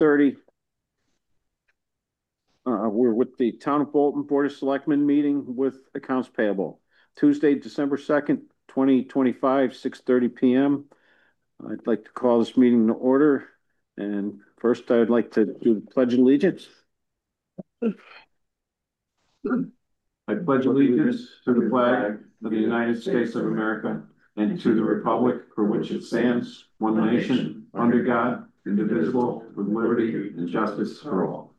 6:30. We're with the Town of Bolton Board of Selectmen meeting with accounts payable. Tuesday, December 2nd, 2025, 6:30 p.m. I'd like to call this meeting to order. And first, I would like to do the Pledge of Allegiance. I pledge allegiance to the flag of the United States of America and to the republic for which it stands, one nation, under God, indivisible, with liberty and justice for all.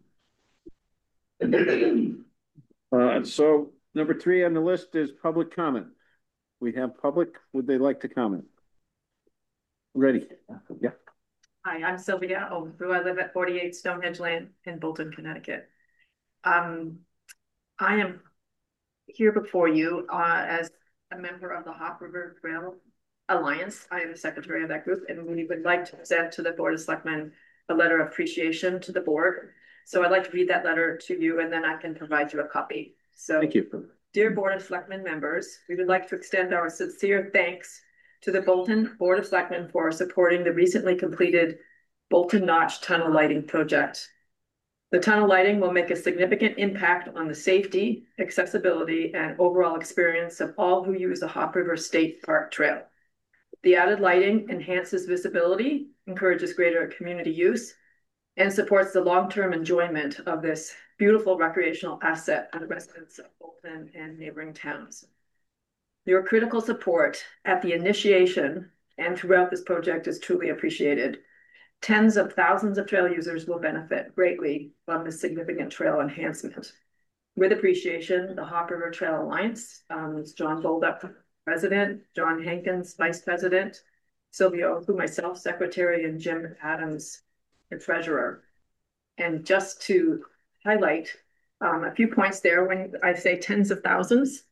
So number 3 on the list is public comment. We have public. Would they like to comment? Ready? Yeah. Hi, I'm Sylvia Overthrew. I live at 48 Stonehenge Lane in Bolton, Connecticut. I am here before you as a member of the Hop River Trail Alliance. I am the secretary of that group, and we would like to present to the Board of Selectmen a letter of appreciation to the board. So I'd like to read that letter to you, and then I can provide you a copy. So, thank you. Dear Board of Selectmen members, we would like to extend our sincere thanks to the Bolton Board of Selectmen for supporting the recently completed Bolton Notch Tunnel Lighting Project. The tunnel lighting will make a significant impact on the safety, accessibility, and overall experience of all who use the Hop River State Park Trail. The added lighting enhances visibility, encourages greater community use, and supports the long-term enjoyment of this beautiful recreational asset for the residents of Bolton and neighboring towns. Your critical support at the initiation and throughout this project is truly appreciated. Tens of thousands of trail users will benefit greatly from this significant trail enhancement. With appreciation, the Hop River Trail Alliance, John Boldup, President, John Hankins, Vice President, Sylvia Overthrew, myself, Secretary, and Jim Adams, the Treasurer. And just to highlight a few points there, when I say tens of thousands,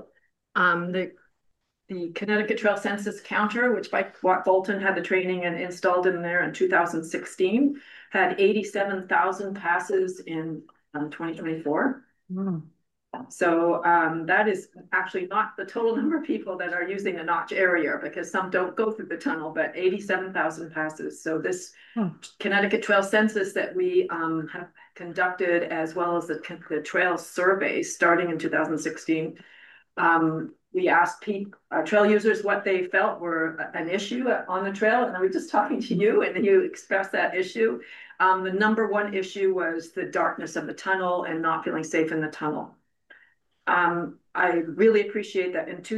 the Connecticut Trail Census Counter, which by Bolton had the training and installed in there in 2016, had 87,000 passes in 2024. So that is actually not the total number of people that are using the Notch area, because some don't go through the tunnel, but 87,000 passes. So this Connecticut Trail Census that we have conducted, as well as the trail survey starting in 2016, we asked trail users what they felt were an issue on the trail, and I was just talking to you, and you expressed that issue. The number one issue was the darkness of the tunnel and not feeling safe in the tunnel. I really appreciate that in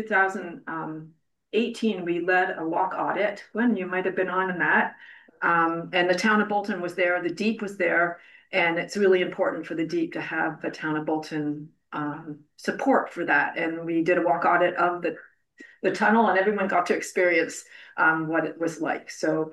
2018, we led a walk audit. Gwen, you might have been on in that. And the town of Bolton was there, the DEEP was there, and it's really important for the DEEP to have the town of Bolton support for that. And we did a walk audit of the tunnel, and everyone got to experience what it was like. So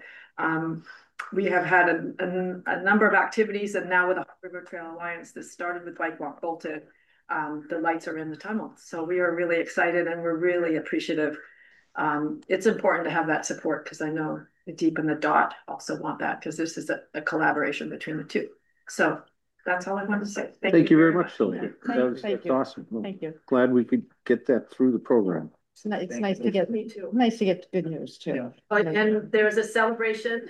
we have had a number of activities, and now with the Hop River Trail Alliance, this started with Bike Walk Bolton. The lights are in the tunnel. So we are really excited, and we're really appreciative. It's important to have that support, because I know the DEEP and the DOT also want that, because this is a collaboration between the two. So that's all I wanted to say. Thank you very much, Sylvia. That's awesome. Thank you. Glad we could get that through the program. It's nice to get good news too. Yeah. And there's a celebration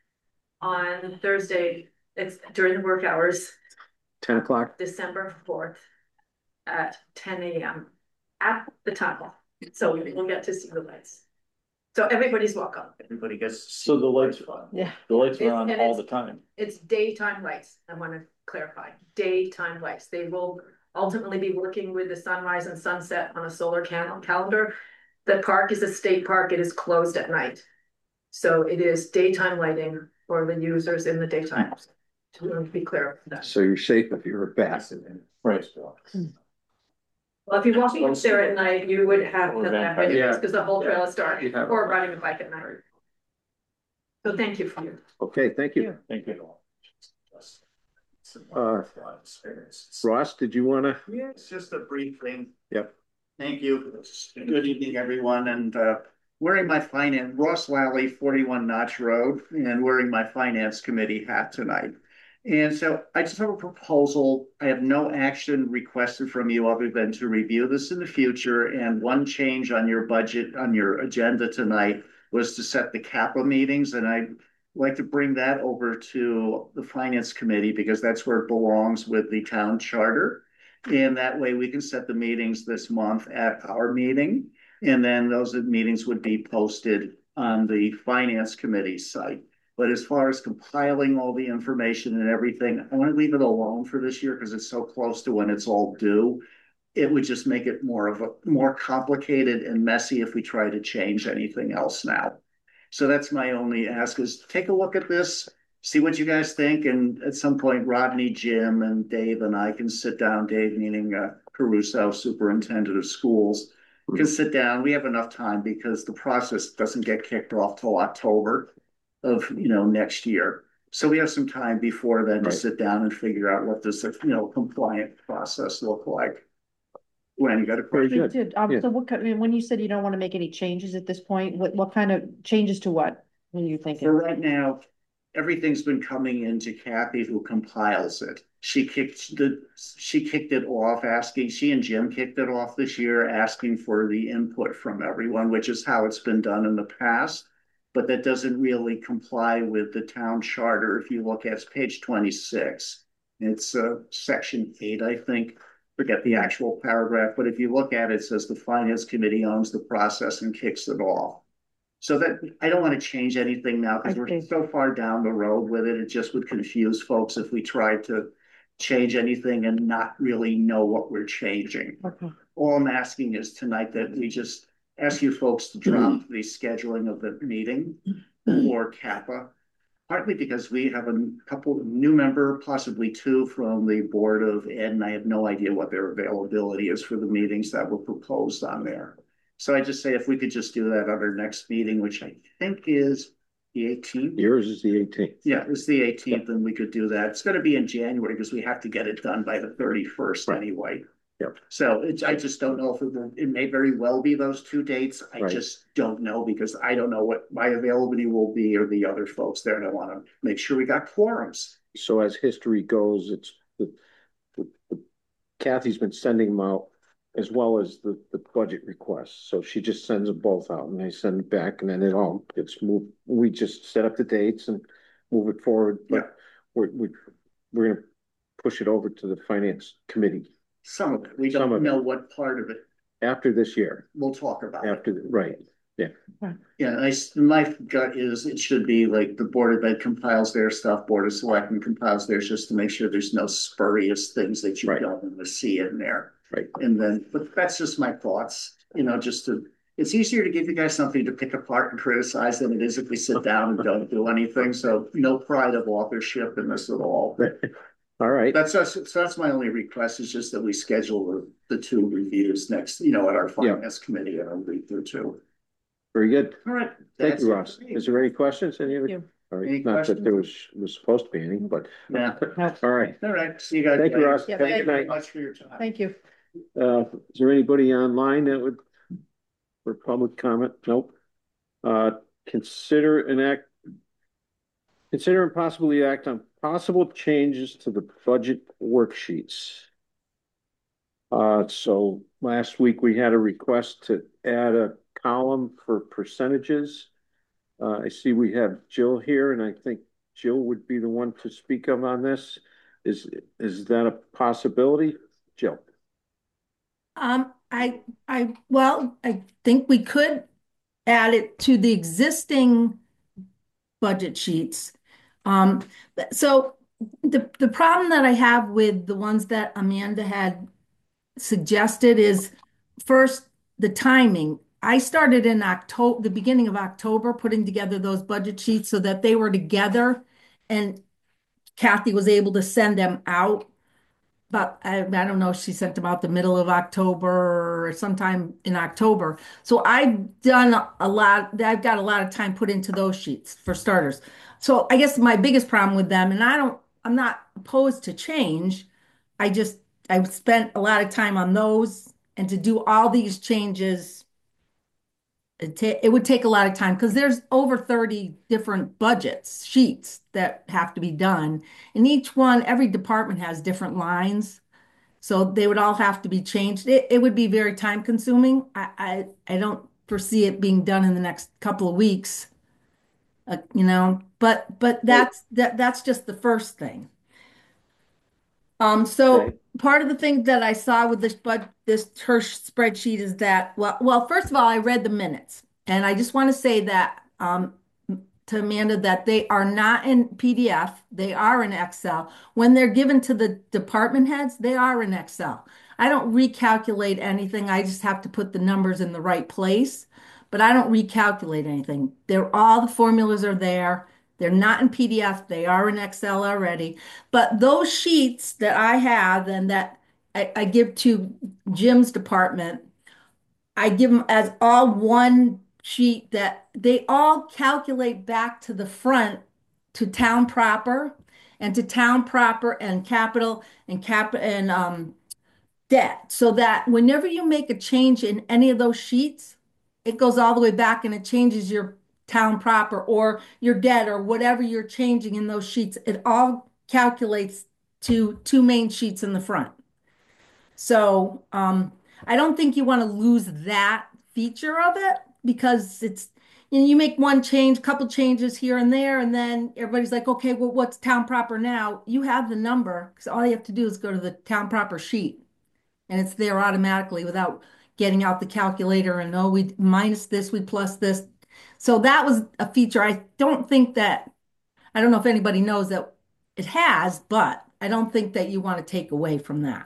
on Thursday. It's during the work hours. 10 o'clock. December 4th at 10 a.m. at the tunnel. So we'll get to see the lights. So everybody's welcome. Everybody gets. So the lights are on. Yeah. The lights are on all the time. It's daytime lights. I want to clarify. Daytime lights. They will ultimately be working with the sunrise and sunset on a solar calendar. The park is a state park. It is closed at night. So it is daytime lighting for the users in the daytime. To be clear on that. So you're safe if you're a bat. Right. Well, if you're walking up there at night, you would have to, because the whole trail is dark, or riding a bike at night. So thank you for your. Okay, thank you. Thank you. Ross, did you want to? Yeah, it's just a brief thing. Yep. Thank you. Good evening, everyone. And wearing my Ross Lally, 41 Notch Road, and wearing my finance committee hat tonight. And so I just have a proposal. I have no action requested from you other than to review this in the future. And one change on your budget, on your agenda tonight, was to set the CAPA meetings. And I like to bring that over to the finance committee because that's where it belongs with the town charter. And that way we can set the meetings this month at our meeting. And then those meetings would be posted on the finance committee site. But as far as compiling all the information and everything, I want to leave it alone for this year because it's so close to when it's all due. It would just make it more complicated and messy if we try to change anything else now. So that's my only ask is take a look at this, see what you guys think. And at some point, Rodney, Jim, and Dave and I can sit down, Dave meaning Caruso, superintendent of schools, can sit down. We have enough time because the process doesn't get kicked off till October of next year. So we have some time before then to sit down and figure out what this compliant process look like. Gwen, you got a Very question? We good. did. Yeah. So when you said you don't want to make any changes at this point, what kind of changes to what are you For thinking? right now, everything's been coming into Kathy who compiles it. She kicked it off asking, she and Jim kicked it off this year, asking for the input from everyone, which is how it's been done in the past. But that doesn't really comply with the town charter. If you look at page 26, it's section 8, I think. Forget the actual paragraph, but if you look at it, it says the finance committee owns the process and kicks it off. So that I don't want to change anything now because we're so far down the road with it. It just would confuse folks if we tried to change anything and not really know what we're changing. Okay. All I'm asking is tonight that we just ask you folks to drop the scheduling of the meeting for Kappa, partly because we have a couple new member, possibly two from the Board of Ed, and I have no idea what their availability is for the meetings that were proposed on there. So I just say if we could just do that at our next meeting, which I think is the 18th. Yours is the 18th. Yeah, it's the 18th, and we could do that. It's going to be in January because we have to get it done by the 31st anyway. Yep. So I just don't know if it may very well be those two dates. I just don't know because I don't know what my availability will be or the other folks there. And I want to make sure we got quorums. So as history goes, it's Kathy's been sending them out as well as the budget requests. So she just sends them both out and they send it back and then it all gets moved. We just set up the dates and move it forward. But we're going to push it over to the finance committee. Some of it. We don't know what part of it. After this year. We'll talk about it. Right. Yeah. Yeah, my gut is it should be like the Board of Ed compiles their stuff, Board of Selectmen compiles theirs just to make sure there's no spurious things that you don't want to see in there. Right. And then, but that's just my thoughts, it's easier to give you guys something to pick apart and criticize than it is if we sit down and don't do anything. So no pride of authorship in this at all. All right. That's my only request is just that we schedule the two reviews next, at our finance committee and I'll read through too. Very good. All right. Thank you, Ross. Is there any questions? Any other? All right. Not that there was supposed to be any, but all right. All right. See you guys. Thank you, Ross. Yeah, Have a thank good night. Thank you much for your time. Thank you. Is there anybody online that would for public comment? Nope. Consider and possibly act on possible changes to the budget worksheets. So last week we had a request to add a column for percentages. I see we have Jill here, and I think Jill would be the one to speak of on this. Is that a possibility, Jill? I think we could add it to the existing budget sheets. So the problem that I have with the ones that Amanda had suggested is first the timing. I started in October, the beginning of October, putting together those budget sheets so that they were together and Kathy was able to send them out. But I don't know if she sent them out the middle of October or sometime in October. So I've done a lot. I've got a lot of time put into those sheets for starters. So I guess my biggest problem with them, and I'm not opposed to change. I've spent a lot of time on those, and to do all these changes, it would take a lot of time because there's over 30 different budgets, sheets that have to be done. And each one, every department has different lines. So they would all have to be changed. It would be very time consuming. I don't foresee it being done in the next couple of weeks. But that's just the first thing. So Okay. part of the thing that I saw with this Hirsch spreadsheet is that, well, first of all, I read the minutes, and I just want to say that to Amanda that they are not in PDF, they are in Excel. When they're given to the department heads, they are in Excel. I don't recalculate anything. I just have to put the numbers in the right place, but I don't recalculate anything. They're all the formulas are there. They're not in PDF, they are in Excel already. But those sheets that I have and that I give to Jim's department, I give them as all one sheet that they all calculate back to the front to town proper and to town proper and capital and debt. So that whenever you make a change in any of those sheets, it goes all the way back and it changes your town proper or your debt or whatever you're changing in those sheets. It all calculates to two main sheets in the front. So I don't think you want to lose that feature of it because you make one change, couple changes here and there, and then everybody's like, okay, well, what's town proper now? You have the number because all you have to do is go to the town proper sheet and it's there automatically without getting out the calculator and oh, we minus this, we plus this. So that was a feature. I don't know if anybody knows that it has, but I don't think that you want to take away from that.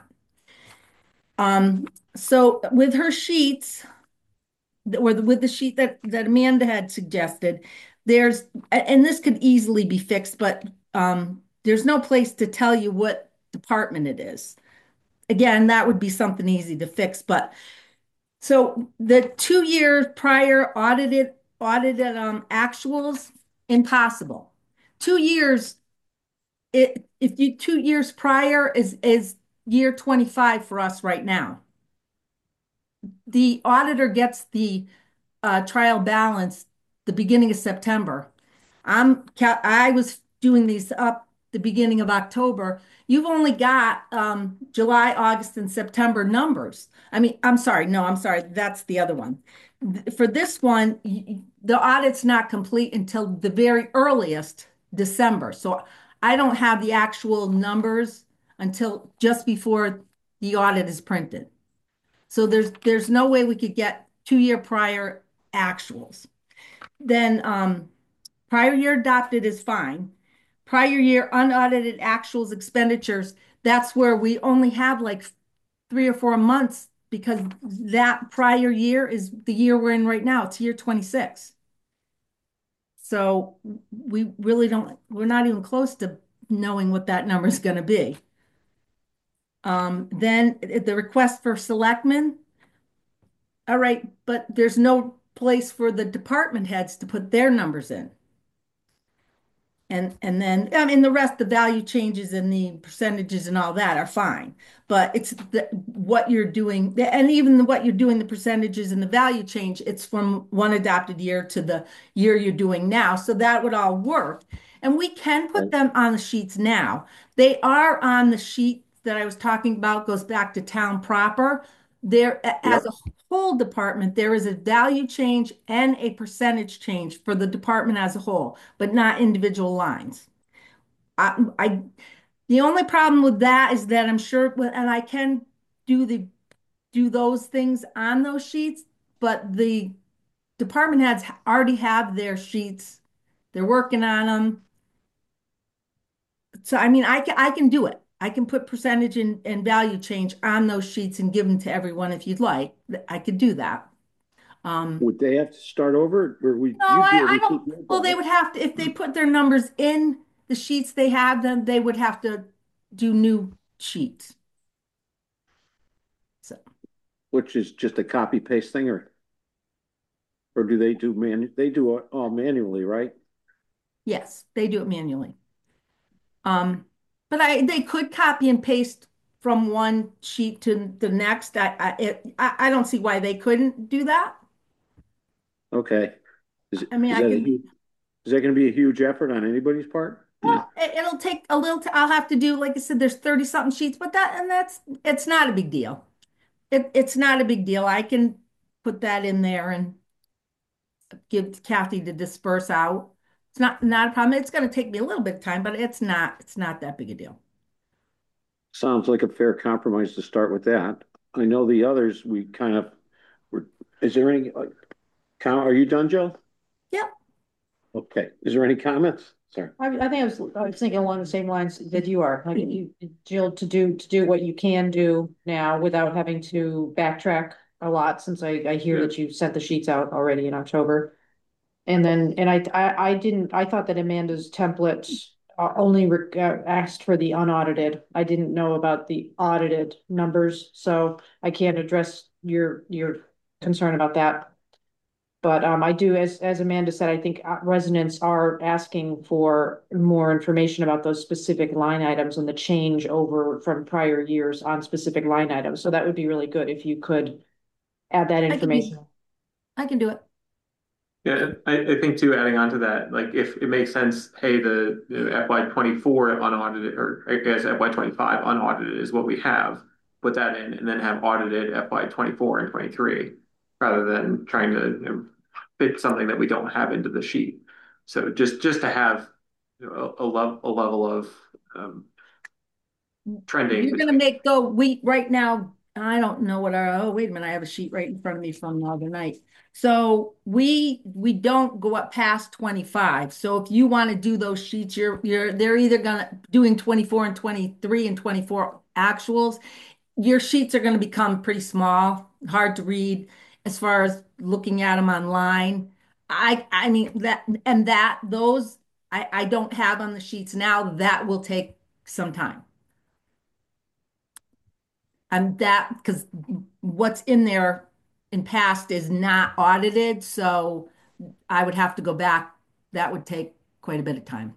So with her sheets, or with the sheet that Amanda had suggested, and this could easily be fixed, but there's no place to tell you what department it is. Again, that would be something easy to fix, but so the 2 years prior audited actuals, impossible. 2 years, if you 2 years prior is year 25 for us right now. The auditor gets the trial balance the beginning of September. I was doing these up the beginning of October. You've only got July, August, and September numbers. I mean, I'm sorry, that's the other one. For this one, the audit's not complete until the very earliest December. So I don't have the actual numbers until just before the audit is printed. So there's no way we could get 2 year prior actuals. Then prior year adopted is fine. Prior year unaudited actuals expenditures, that's where we only have like 3 or 4 months because that prior year is the year we're in right now. It's year 26. So we're not even close to knowing what that number is going to be. Then the request for selectmen. All right, but there's no place for the department heads to put their numbers in. And then, I mean, the rest, the value changes and the percentages and all that are fine. But it's what you're doing, and even what you're doing, the percentages and the value change, it's from one adopted year to the year you're doing now. So that would all work. And we can put them on the sheets now. They are on the sheet that I was talking about, goes back to town proper. There, as Yep. a whole department, there is a value change and a percentage change for the department as a whole, but not individual lines. I the only problem with that is that I'm sure, and I can do those things on those sheets, but the department heads already have their sheets. They're working on them. So I mean, I can do it. I can put percentage and value change on those sheets and give them to everyone if you'd like. I could do that. Would they have to start over or No, you'd be I able to don't. keep your Well, they data, would have to, if they put their numbers in the sheets they have, then they would have to do new sheets. So, which is just a copy paste thing or do they do it all manually, right? yes, they do it manually. Um, but they could copy and paste from one sheet to the next. I don't see why they couldn't do that. Okay. I mean, Is I that can, is that going to be a huge effort on anybody's part? well, it'll take a little, I'll have to do, like I said, there's 30 something sheets, but it's not a big deal. It's not a big deal. I can put that in there and give Kathy to disperse out. It's not a problem. It's going to take me a little bit of time, but it's not that big a deal. Sounds like a fair compromise to start with that. I know the others, we kind of were, is there any, are you done, Joe? Yep. Okay. Is there any comments? Sorry. I think I was thinking along the same lines that you are, like you, Jill, to do what you can do now without having to backtrack a lot, since I hear that you sent the sheets out already in October. And then, and I didn't, I thought that Amanda's template only asked for the unaudited. I didn't know about the audited numbers, so I can't address your concern about that. But I do, as Amanda said, I think residents are asking for more information about those specific line items and the change over from prior years on specific line items. So that would be really good if you could add that I can do, information. I can do it. Yeah, I think too, adding on to that, like if it makes sense, hey, the FY 24 unaudited, or I guess FY 25 unaudited is what we have, put that in and then have audited FY 24 and 23 rather than trying to fit something that we don't have into the sheet. So just to have a level of trending You're going to between. make though, we right now, I don't know what our, oh, wait a minute, I have a sheet right in front of me from the other night. So we don't go up past 25. So if you want to do those sheets, they're either gonna doing 24 and 23 and 24 actuals. Your sheets are going to become pretty small, hard to read as far as looking at them online. I mean that, and that those I don't have on the sheets now. That will take some time. And that, because what's in there in past is not audited, so I would have to go back. That would take quite a bit of time.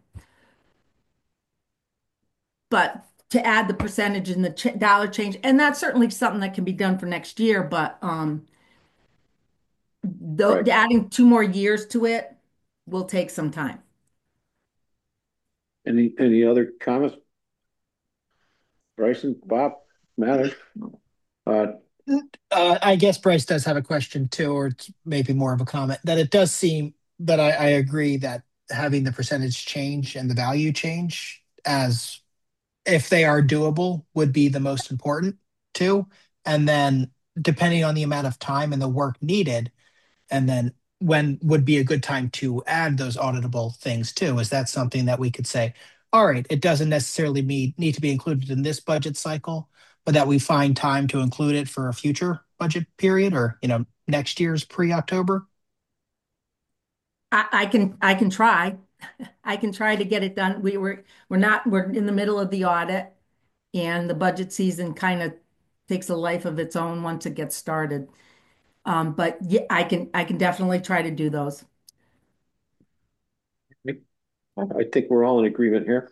But to add the percentage and the dollar change, and that's certainly something that can be done for next year, but though Right. adding 2 more years to it will take some time. Any other comments? Bryson, Bob, Matter? Uh, I guess Bryce does have a question too, or it's maybe more of a comment that it does seem that I agree that having the percentage change and the value change as if they are doable would be the most important too. And then depending on the amount of time and the work needed, and then when would be a good time to add those auditable things too? Is that something that we could say, all right, it doesn't necessarily need to be included in this budget cycle, but that we find time to include it for a future budget period or, next year's pre-October? I can try. I can try to get it done. We're in the middle of the audit, and the budget season kind of takes a life of its own once it gets started. But yeah, I can definitely try to do those. I think we're all in agreement here.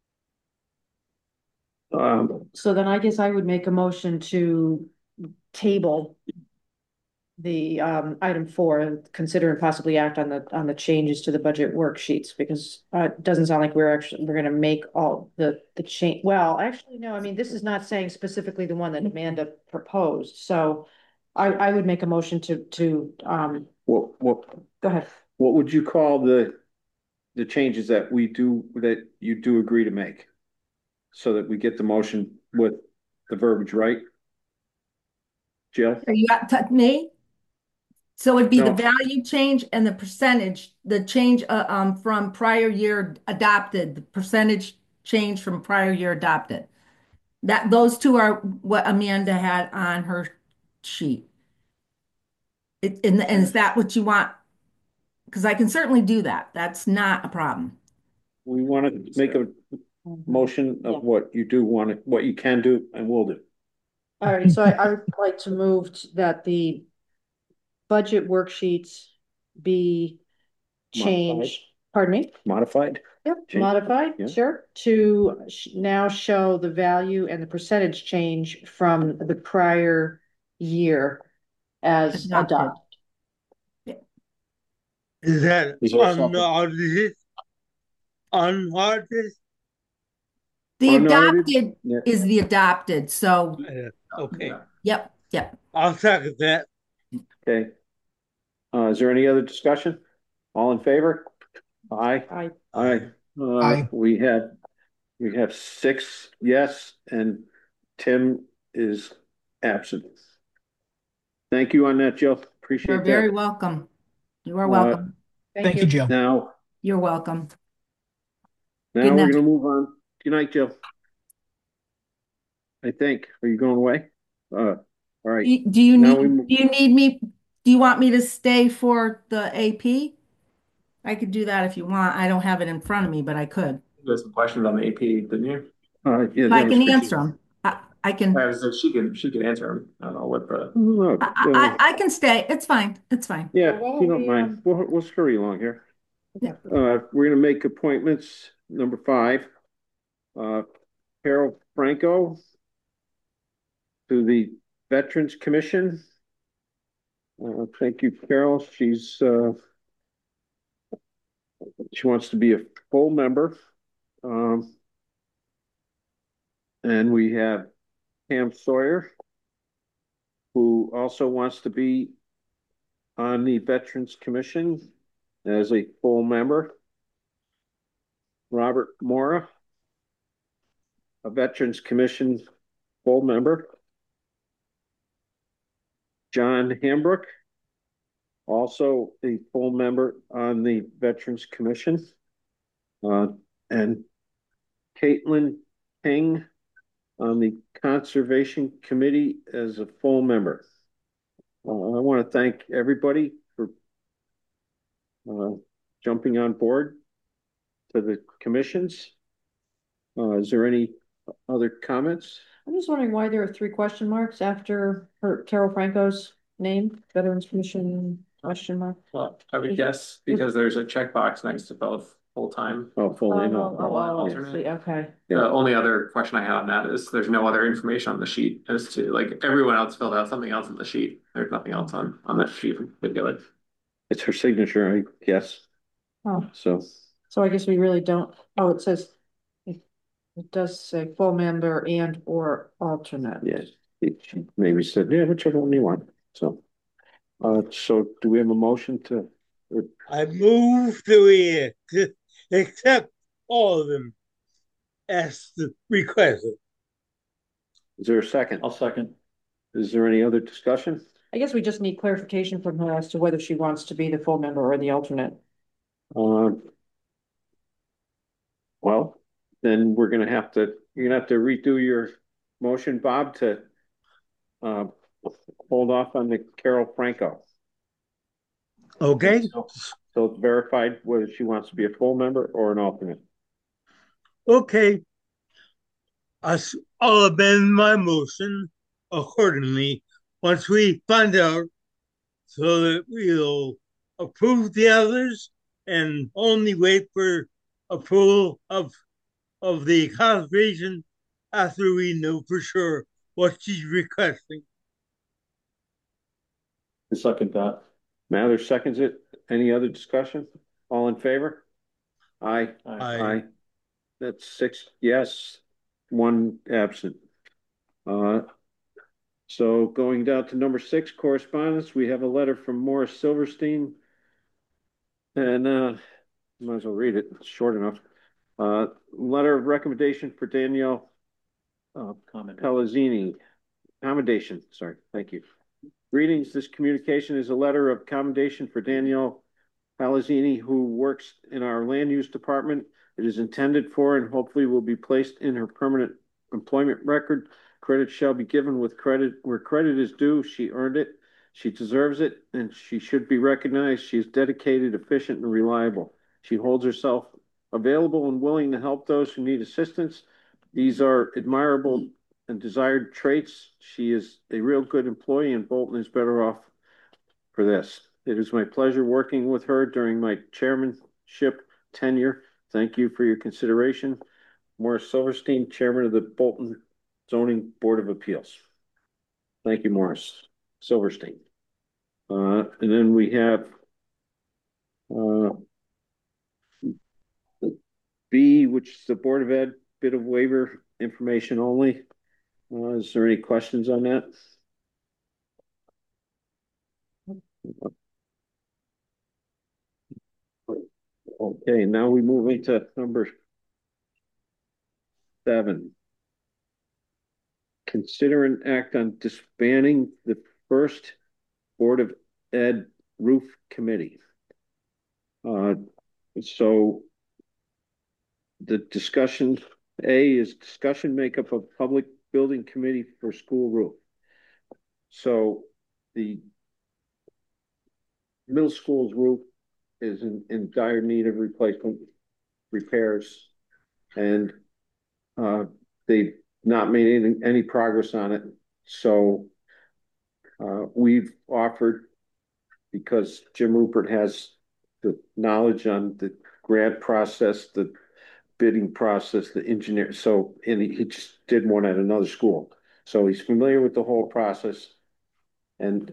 So then I guess I would make a motion to table the item 4 and consider and possibly act on the changes to the budget worksheets, because it doesn't sound like we're going to make all the change. Well, actually, no, I mean, this is not saying specifically the one that Amanda proposed. So I would make a motion to What go ahead. what would you call the changes that you do agree to make? So that we get the motion with the verbiage right? Jill? Are you at me? So it'd be the No. value change and the percentage, the change from prior year adopted, the percentage change from prior year adopted. That those two are what Amanda had on her sheet. And is that what you want? Because I can certainly do that. That's not a problem. We want to make a motion Yeah. of what you do want, what you can do and will do. All right, so I would like to move that the budget worksheets be changed. Pardon me? Modified? Yep, Change. modified, Yeah. sure, to now show the value and the percentage change from the prior year as Adopted. adopted. Is that Is there something? unaudited? Unaudited? The Unaudited? adopted Yeah. is the adopted. So, Okay, yep. I'll second that. Okay. Is there any other discussion? All in favor? Aye. I, Aye. Aye. We have six yes, and Tim is absent. Thank you on that, Jill. You're Appreciate very that. welcome. You are Uh, welcome. thank Thank you, you. Jill. You're welcome. Now Good we're night. gonna move on. Good night, Jill. I think. Are you going away? All right. Do you Now we need, move. do you need me, do you want me to stay for the AP? I could do that if you want. I don't have it in front of me, but I could. You had some questions on the AP, didn't you? Yeah, I that was can for answer Jill. them. I can, I was she could answer them. I don't know what the Look, I can stay. It's fine. It's fine. yeah, Well, why if you don't don't we, mind, we'll scurry along here. Yeah. We're gonna make appointments. Number 5, uh, Carol Franco to the Veterans Commission. Thank you, Carol. She wants to be a full member. Um, and we have Pam Sawyer, who also wants to be on the Veterans Commission as a full member. Robert Mora, a Veterans Commission full member. John Hambrook, also a full member on the Veterans Commission. And Caitlin King on the Conservation Committee as a full member. I want to thank everybody for jumping on board to the commissions. Is there any other comments? I'm just wondering why there are 3 question marks after Carol Franco's name, Veterans Commission question mark. well, I would guess because there's a checkbox next to both full-time. Oh, full name. I see, okay. The only other question I had on that is there's no other information on the sheet as to like everyone else filled out something else on the sheet. There's nothing else on that sheet in particular. It's her signature, I guess. Oh, So so I guess we really don't, oh, it says, it does say full member and or alternate. yes, she maybe said, yeah, whichever one you want. So, so do we have a motion to? I move to accept all of them as requested. Is there a second? I'll second. Is there any other discussion? I guess we just need clarification from her as to whether she wants to be the full member or the alternate. Well, then you're gonna have to redo your motion, Bob, to uh, hold off on the Carol Franco. Okay. So it's verified whether she wants to be a full member or an alternate. Okay. I'll amend my motion accordingly once we find out so that we'll approve the others and only wait for approval of the conservation after we know for sure what she's requesting. I second that. Mather seconds it. Any other discussion? All in favor? Aye. Aye. That's 6 yes, 1 absent. So going down to number 6, correspondence, we have a letter from Morris Silverstein. And might as well read it. It's short enough. Letter of recommendation for Danielle Palazzini. Commendation, sorry, thank you. Greetings, this communication is a letter of commendation for Danielle Palazzini, who works in our land use department. It is intended for and hopefully will be placed in her permanent employment record. Credit shall be given with credit where credit is due. She earned it. She deserves it, and she should be recognized. She is dedicated, efficient, and reliable. She holds herself available and willing to help those who need assistance. These are admirable and desired traits. She is a real good employee, and Bolton is better off for this. It is my pleasure working with her during my chairmanship tenure. Thank you for your consideration. Morris Silverstein, Chairman of the Bolton Zoning Board of Appeals. Thank you, Morris Silverstein. And then we have B, which is the Board of Ed bit of waiver information only. Is there any questions on that? Okay, now we move into number 7. Consider an act on disbanding the first Board of Ed Roof Committee. So the discussion A is discussion makeup of public building committee for school roof. So the middle school's roof is in dire need of replacement repairs, and they've not made any progress on it. So we've offered, because Jim Rupert has the knowledge on the grant process, the bidding process, the engineer. So, and he just did one at another school. So he's familiar with the whole process. And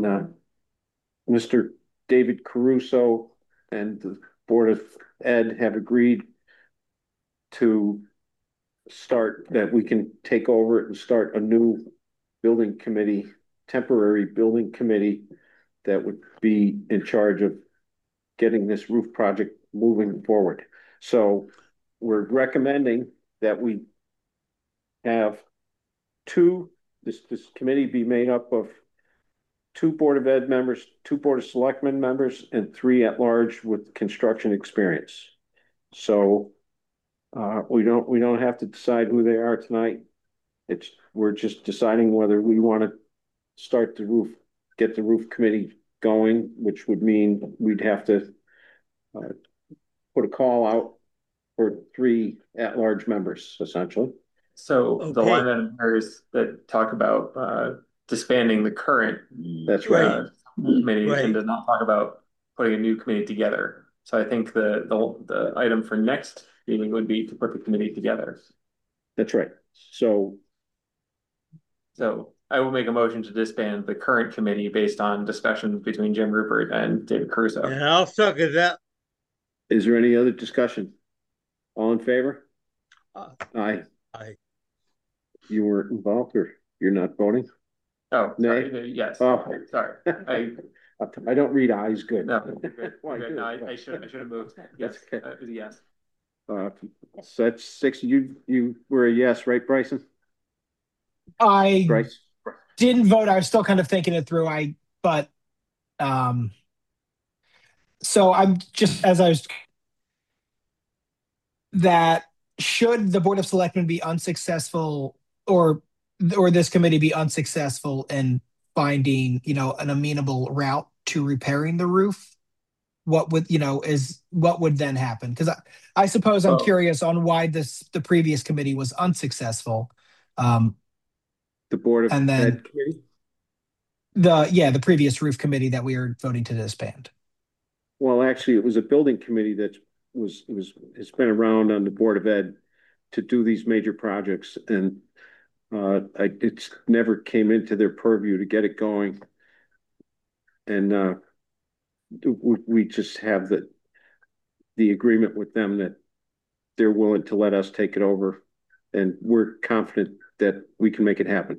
Mr. David Caruso and the Board of Ed have agreed to start, that we can take over it and start a new building committee, temporary building committee that would be in charge of getting this roof project moving forward. So we're recommending that we have this committee be made up of 2 Board of Ed members, 2 Board of Selectmen members, and 3 at large with construction experience. So we don't have to decide who they are tonight. We're just deciding whether we want to start get the roof committee going, which would mean we'd have to put a call out for 3 at-large members, essentially. So the Okay. line item here is that talk about disbanding the current That's right. committee Right. and does not talk about putting a new committee together. So I think the item for next meeting would be to put the committee together. That's right. So I will make a motion to disband the current committee based on discussions between Jim Rupert and David Caruso. And I'll second that. is there any other discussion? All in favor? Aye. Aye. You were involved, or you're not voting? Oh, Nay? sorry. Yes. Oh. Sorry. I don't read eyes good. No, good. Why, Good. good. No, I should have moved. Yes. That's okay. It was a yes. So that's 6. You were a yes, right, Bryson? I Bryce? didn't vote. I was still kind of thinking it through. So I'm just, as I was, that should the Board of Selectmen be unsuccessful, or this committee be unsuccessful in finding, an amenable route to repairing the roof, what would then happen? Because I suppose I'm curious on why the previous committee was unsuccessful. The Board of And then Ed committee? the previous roof committee that we are voting to disband. Well, actually, it was a building committee it's been around on the Board of Ed to do these major projects, and it's never came into their purview to get it going. And we just have the agreement with them that they're willing to let us take it over, and we're confident that we can make it happen.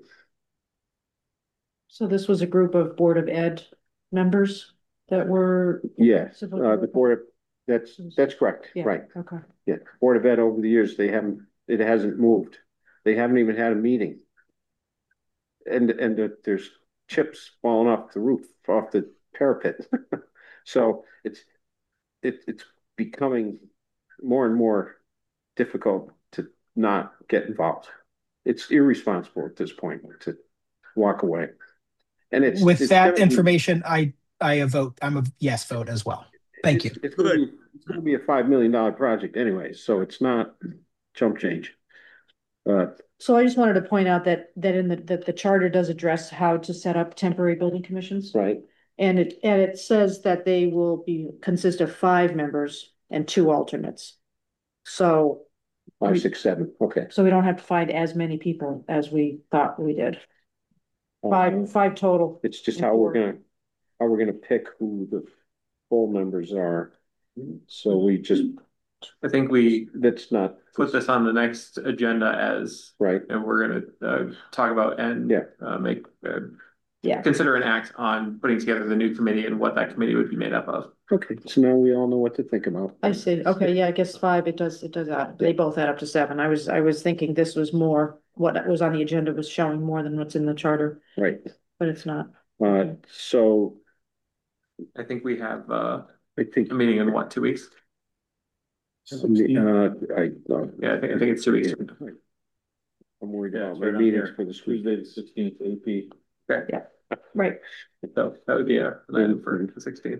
So this was a group of Board of Ed members that were. Yes, the Board of, that's correct, Yeah, right. okay. Yeah, Board of Ed over the years, it hasn't moved. They haven't even had a meeting. And there's chips falling off the roof, off the parapet. So it's becoming more and more difficult to not get involved. It's irresponsible at this point to walk away. And with that information, I'm a yes vote as well. Thank you. It's going to be a $5 million project anyway, so it's not chump change. So I just wanted to point out that in the charter does address how to set up temporary building commissions. Right. And it says that they will consist of 5 members and 2 alternates. So 5, 6, 7. Okay. So we don't have to find as many people as we thought we did. 5 total. It's just how we're gonna pick who the full members are. So we just, I think that's not put this on the next agenda as right. and we're going to talk about and make Yeah. consider an act on putting together the new committee and what that committee would be made up of. Okay, so now we all know what to think about. I see. Okay, yeah, I guess 5, it does add, they both add up to 7. I was thinking this was more, what was on the agenda was showing more than what's in the charter, Right. but it's not. So I think we have I think a meeting in what, 2 weeks? I Yeah, I think it's 2 weeks. I'm worried Yeah, about it's my right on meetings here. for this week. Tuesday, the 16th, AP. Okay, Right. so that would be an item for the 16th.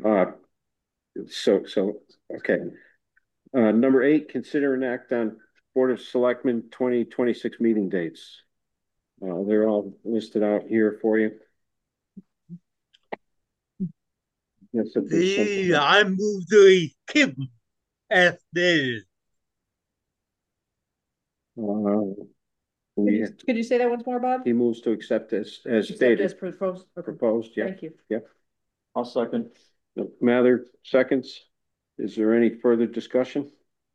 Okay. Number 8, consider an act on Board of Selectmen 2026 meeting dates. They're all listed out here for you. Yes, if there's something- I move to keep them as stated. Could you say that once more, Bob? He moves to accept as Accept stated, as proposed. Okay. proposed, yeah. Thank you. I'll second. Mather seconds. Is there any further discussion?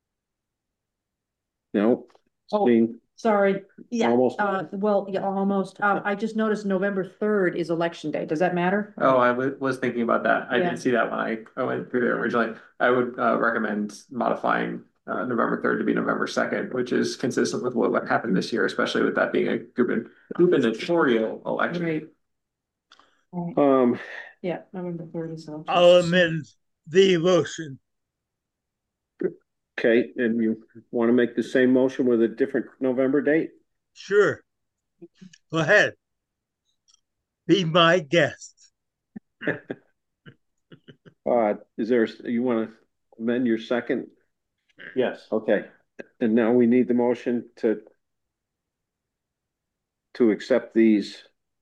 No. Oh. Seeing Sorry, yeah, Almost. Well, yeah, almost. I just noticed November 3rd is election day. Does that matter? Oh, I was thinking about that. I Yeah. did see that when I went through there originally. I would recommend modifying November 3rd to be November 2nd, which is consistent with what happened this year, especially with that being a gubernatorial election. Right. Yeah, November 3rd is election. I'll amend the motion. Okay, and you want to make the same motion with a different November date? Sure. Go ahead. Be my guest. Is there, you want to amend your second? Yes. Okay, and now we need the motion to accept these.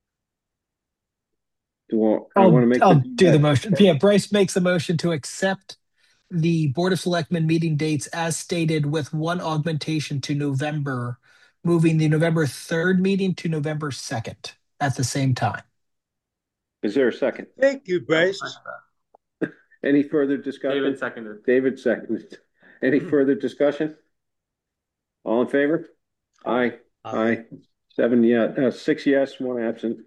I want to make. I'll do the motion. Yeah, Bryce makes a motion to accept the Board of Selectmen meeting dates as stated with one augmentation to November, moving the November 3rd meeting to November 2nd at the same time. Is there a second? Thank you, Bryce. Any further discussion? David seconded. David seconded. Any further discussion? All in favor? Aye. Aye. 7, yeah, 6 yes, 1 absent.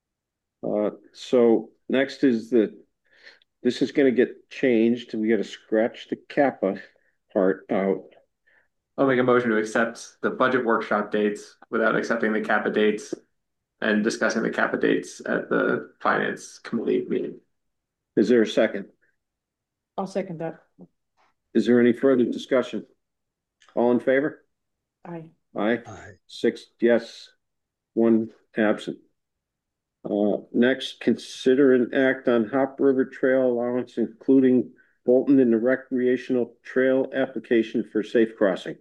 So next is this is going to get changed. We got to scratch the Kappa part out. I'll make a motion to accept the budget workshop dates without accepting the Kappa dates and discussing the Kappa dates at the finance committee meeting. Is there a second? I'll second that. Is there any further discussion? All in favor? Aye. Aye. Aye. 6 yes, 1 absent. Next, consider an act on Hop River Trail allowance, including Bolton in the recreational trail application for safe crossing.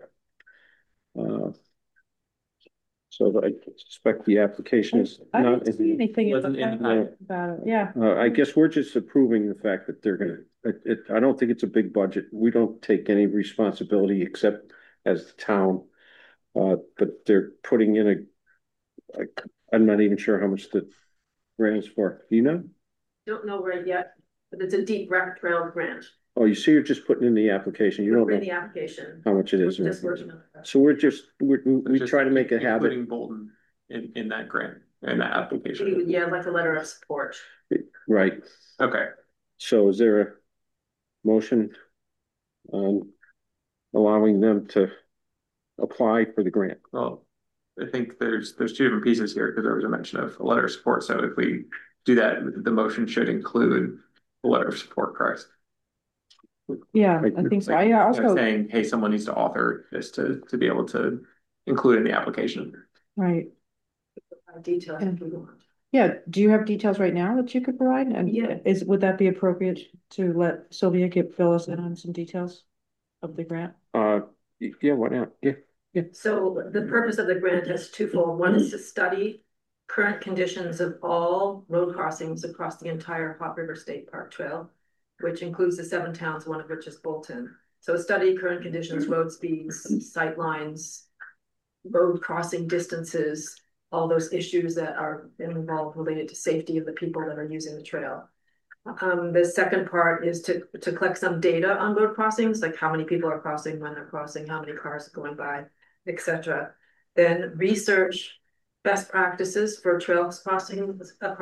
So I suspect the application is I not. didn't see anything Wasn't in the about it. Yeah. I guess we're just approving the fact that they're gonna, I don't think it's a big budget. We don't take any responsibility except as the town. But they're putting in I'm not even sure how much the grant is for. Do you know? Don't know right yet, but it's a deep rec trail grant. Oh, you see, you're just putting in the application. You don't Put in know the application. how much it is. We're just working on it. So we Just try to make a habit. Including Bolton in that grant, in that application. Yeah, like a letter of support. Right. Okay. So is there a motion on allowing them to apply for the grant? Well, I think there's 2 different pieces here because there was a mention of a letter of support. So if we do that, the motion should include a letter of support, correct? Yeah, I think so. I also, saying, hey, someone needs to author this to be able to include in the application. right. Details if you want. Yeah, do you have details right now that you could provide? And Yeah. would that be appropriate to let Sylvia fill us in on some details of the grant? Yeah, why not? Yeah. So the purpose of the grant is twofold. One is to study current conditions of all road crossings across the entire Hop River State Park Trail, which includes the 7 towns, one of which is Bolton. So study current conditions, road speeds, sight lines, road crossing distances, all those issues that are involved related to safety of the people that are using the trail. The second part is to collect some data on road crossings, like how many people are crossing, when they're crossing, how many cars are going by, etc. Then research best practices for trail crossing across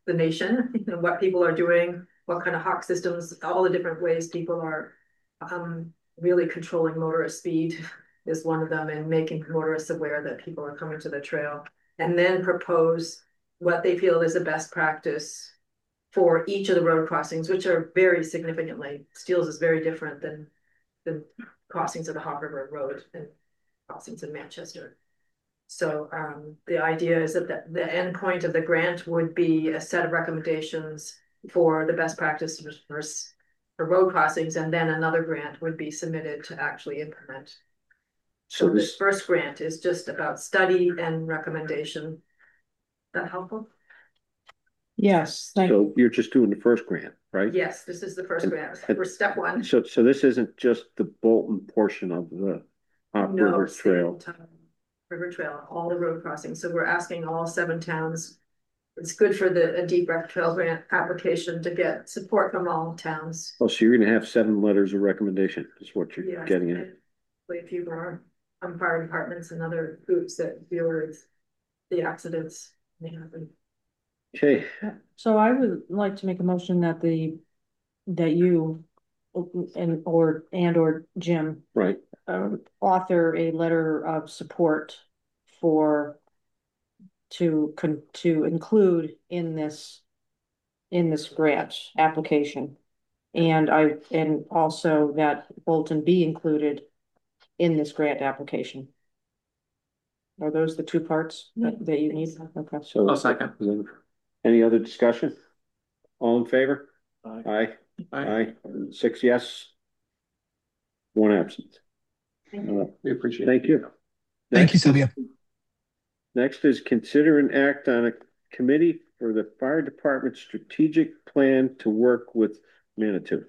the nation, you know, what people are doing, what kind of hawk systems, all the different ways people are really controlling motorist speed is one of them, and making motorists aware that people are coming to the trail, and then propose what they feel is a best practice for each of the road crossings, which are very significantly, Steeles is very different than the crossings of the Hawk River Road and crossings in Manchester. So the idea is that the end point of the grant would be a set of recommendations for the best practices for road crossings, and then another grant would be submitted to actually implement. So this first grant is just about study and recommendation. Is that helpful? Yes, thank So you're just doing the first grant, right? Yes, this is the first grant for step one. So this isn't just the Bolton portion of the Hawk No, River it's the Trail. entire River Trail, all the road crossings. So we're asking all 7 towns. It's good for a deep rec trail grant application to get support from all towns. Oh, so you're gonna have 7 letters of recommendation is what you're Yes, getting and at. a few more fire departments and other groups that deal with the accidents they happen. Okay, So I would like to make a motion that that you or Jim right. author a letter of support to include in this grant application. And also that Bolton be included in this grant application. Are those the 2 parts that you need? Okay. So I'll second. Any other discussion? All in favor? Aye. Aye. 6 yes. 1 absent. We appreciate it. Thank you. Thank you, Sylvia. Next is consider an act on a committee for the fire department strategic plan to work with Manitou.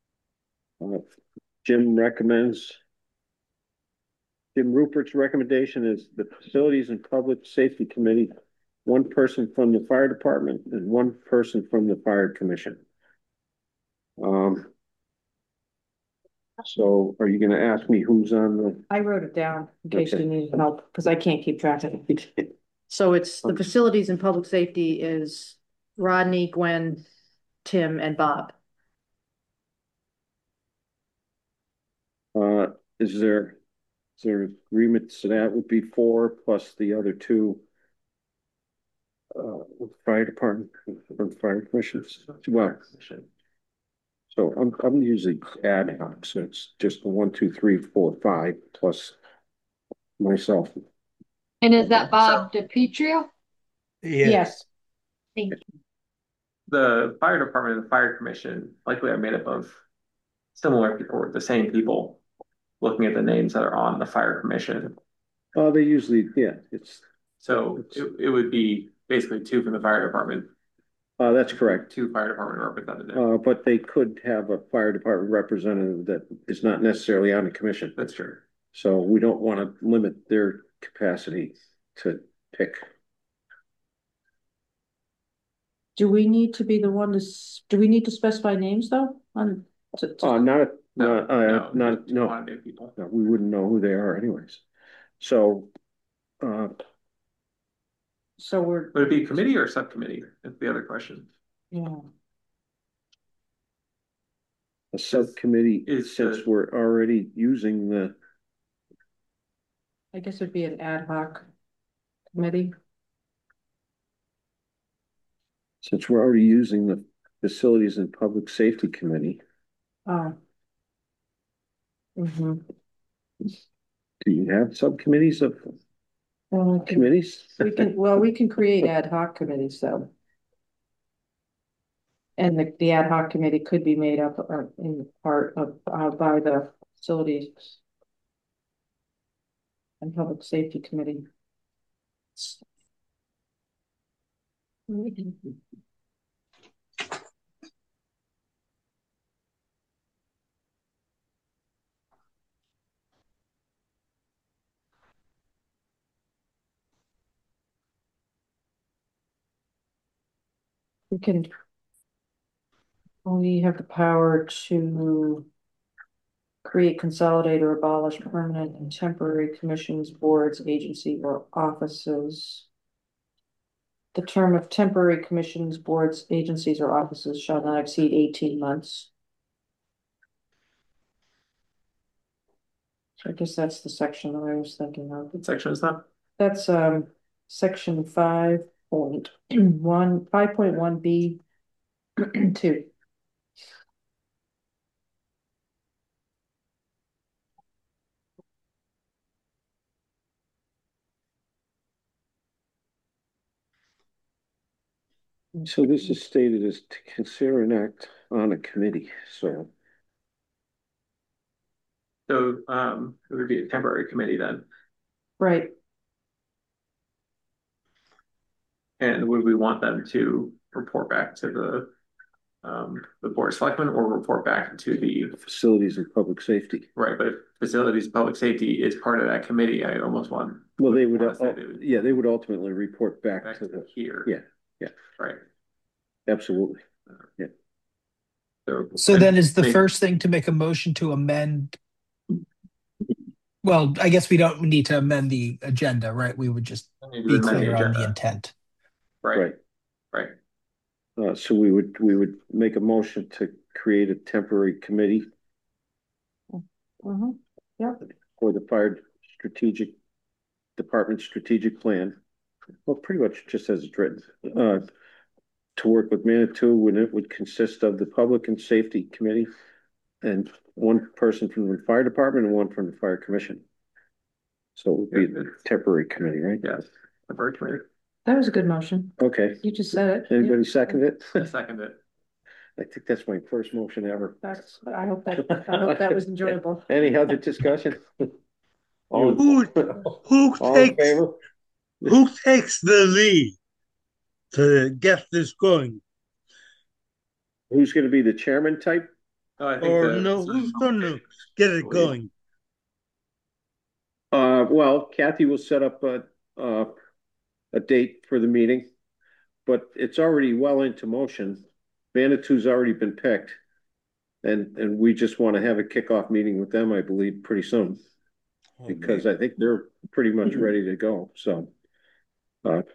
Jim Rupert's recommendation is the Facilities and Public Safety Committee, 1 person from the fire department and 1 person from the fire commission. So are you going to ask me who's on the? I wrote it down in case you need help, because I can't keep track of it. So it's the Facilities and Public Safety is Rodney, Gwen, Tim, and Bob. Is there agreement? So that would be 4 plus the other 2 fire department or fire commissions. Well, so I'm usually ad hoc, so it's just 1, 2, 3, 4, 5 plus myself. And is that Bob DiPietro? Yes. Thank you. The fire department and the fire commission likely are made up of similar people or the same people, looking at the names that are on the fire commission. They usually, yeah, So it would be basically 2 from the fire department. That's correct. 2 fire department representatives. But they could have a fire department representative that is not necessarily on the commission. That's true. So we don't want to limit their capacity to pick. Do we need to be the one do we need to specify names though? No, People. No, we wouldn't know who they are anyways. So, would it be committee or subcommittee? That's the other question. Yeah. A subcommittee since we're already using I guess it'd be an ad hoc committee. Since we're already using the Facilities and Public Safety Committee. Oh. Mm-hmm. Do you have subcommittees of committees? We can create ad hoc committees though. And the ad hoc committee could be made up in part of by the Facilities and Public Safety Committee. We have the power to create, consolidate, or abolish permanent and temporary commissions, boards, agency, or offices. the term of temporary commissions, boards, agencies, or offices shall not exceed 18 months. So I guess that's the section that I was thinking of. What section is that? That's section 5.1, 5.1B 2. So this is stated as to consider an act on a committee, so. So it would be a temporary committee then. Right. And would we want them to report back to the board of selectmen or report back to the Facilities and public safety. right? But if facilities and public safety is part of that committee, I almost want. Well, they would, say they would yeah, they would ultimately report back back to the, here. yeah, Right. absolutely. Yeah. So then is the first thing to make a motion to amend? Well, I guess we don't need to amend the agenda, right? We would just be clear on the intent. Right. So we would make a motion to create a temporary committee Yeah. for the fire department strategic plan. Well, pretty much just as it's written, to work with Manitou, and it would consist of the public and safety committee and one person from the fire department and one from the fire commission. So it would be a temporary committee, right? Yes, temporary committee. That was a good motion. Okay. You just said it. Anybody second it? I second it. I think that's my first motion ever. I hope that was enjoyable. Any other discussion? Who All in favor? who takes the lead to get this going? Who's going to be the chairman type? Oh, I think Who's going to get it going? Well, Kathy will set up a date for the meeting, but it's already well into motion. Manitou's already been picked, and we just want to have a kickoff meeting with them, I believe, pretty soon, because I think they're pretty much ready to go. So, and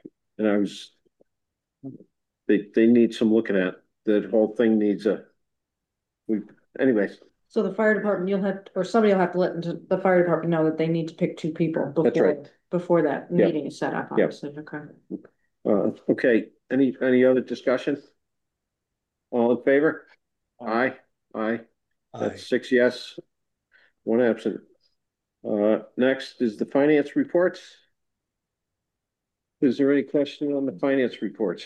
they need some looking at. The whole thing needs anyways. So the fire department, or somebody will have to let the fire department know that they need to pick 2 people before that meeting is set up, obviously. Okay. Okay. Any other discussion? All in favor? Aye. That's 6 yes, 1 absent. Next is the finance reports. Is there any question on the finance reports?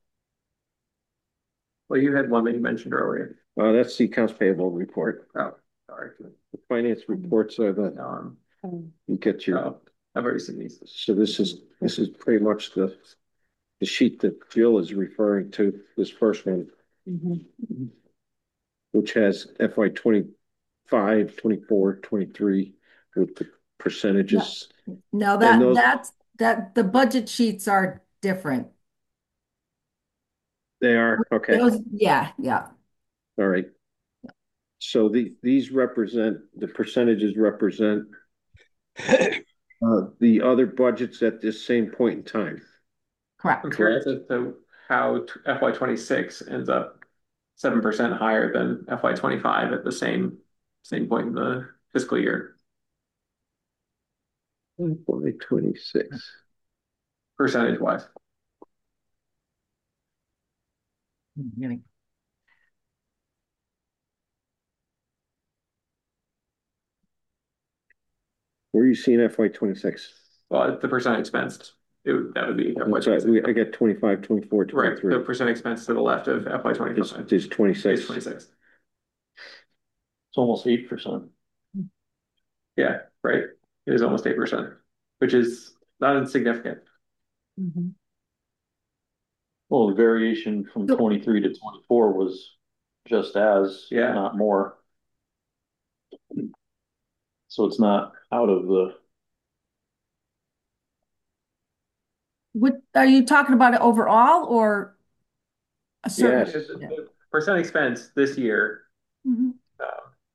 Well, you had one that you mentioned earlier. That's the accounts payable report. Oh, sorry. The finance reports are the you get your. Oh, I've already seen these. So this is pretty much the sheet that Jill is referring to. This first one, which has FY 25, 24, 23 with the percentages. No, that's the budget sheets are different. They are okay. Yeah. All right. So these represent, the percentages represent the other budgets at this same point in time. Correct. So how FY 26 ends up 7% higher than FY 25 at the same point in the fiscal year. FY 26. Percentage wise. Where are you seeing FY 26? Well, the percent expensed. That would be FY 26. I get 25, 24, 23. Right. The percent expense to the left of FY 25 is 26. Is 26. It's almost 8%. Yeah, right. It is almost 8%, which is not insignificant. Well, the variation from 23 to 24 was just as, not more. So it's not out of the. What are you talking about, it overall or a certain? Yes. The percent expense this year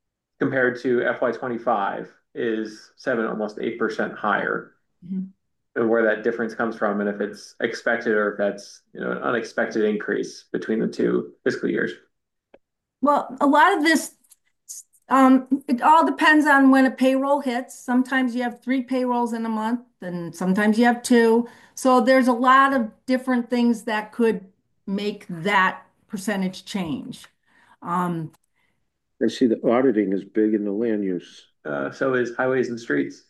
compared to FY 25 is almost 8% higher. and where that difference comes from, and if it's expected or if that's, an unexpected increase between the two fiscal years. Well, a lot of this, it all depends on when a payroll hits. Sometimes you have 3 payrolls in a month, and sometimes you have 2. So there's a lot of different things that could make that percentage change. Um, I see the auditing is big in the land use. So is highways and streets.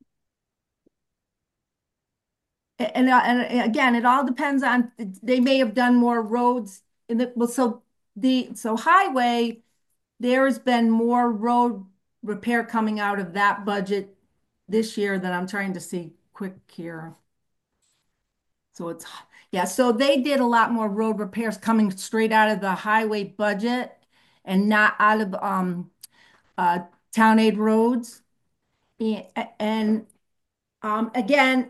and again, it all depends on, they may have done more roads in the, well, so highway, there's been more road repair coming out of that budget this year than I'm trying to see quick here. So yeah, so they did a lot more road repairs coming straight out of the highway budget and not out of uh town aid roads. And again,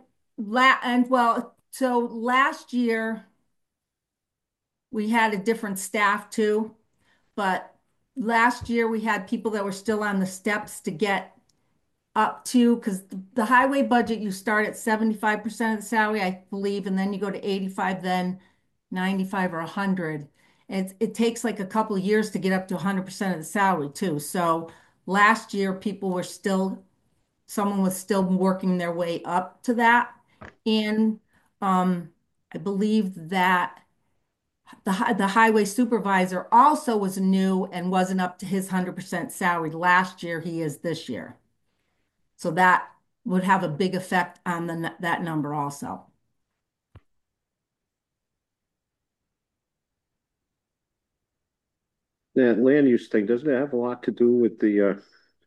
so last year we had a different staff too, but last year we had people that were still on the steps to get up to, because the highway budget, you start at 75% of the salary, I believe, and then you go to 85, then 95 or 100. It takes like a couple of years to get up to 100% of the salary too. So last year, someone was still working their way up to that. And I believe that the highway supervisor also was new and wasn't up to his 100% salary last year. He is this year. So that would have a big effect on that number also. That land use thing, doesn't it have a lot to do with the